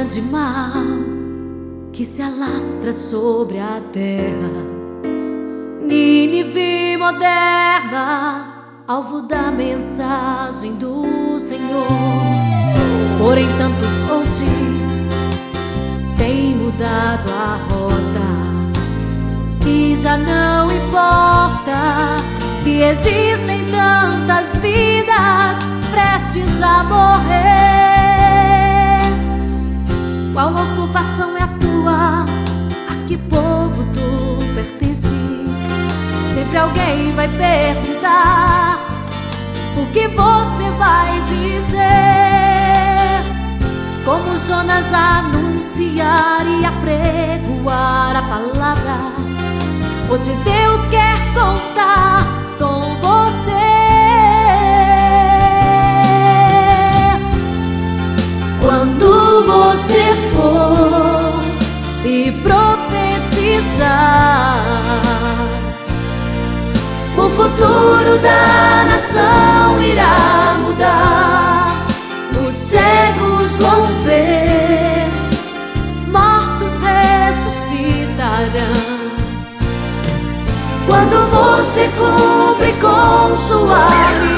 grande mal que se alastra sobre a terra. Nínive moderna, alvo da mensagem do Senhor. Porém tantos hoje têm mudado a rota, e já não importa se existem tantas vidas prestes a morrer. Qual ocupação é a tua? A que povo tu pertences? Sempre alguém vai perguntar: o que você vai dizer? Como Jonas anunciar e apregoar a palavra, hoje Deus quer contar com você. Quando você for e profetizar, o futuro da nação irá mudar. Os cegos vão ver, mortos ressuscitarão. Quando você cumpre com sua missão,